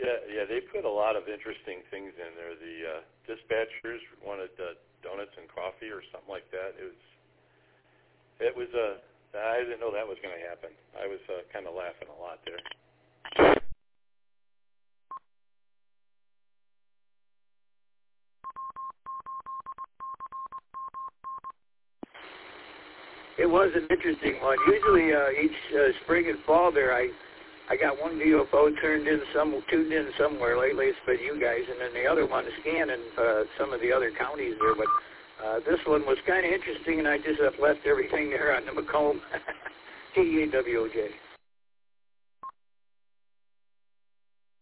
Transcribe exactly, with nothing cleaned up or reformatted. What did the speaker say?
Yeah, yeah, they put a lot of interesting things in there. The uh, dispatchers wanted uh, donuts and coffee or something like that. It was, it was. Uh, I didn't know that was going to happen. I was uh, kind of laughing a lot there. It was an interesting one. Usually, uh, each uh, spring and fall there, I I got one U F O turned in some, tuned in somewhere. Lately, it's been you guys, and then the other one scanning uh, some of the other counties there. But uh, this one was kind of interesting, and I just uh, left everything there on the Macomb T E W O J.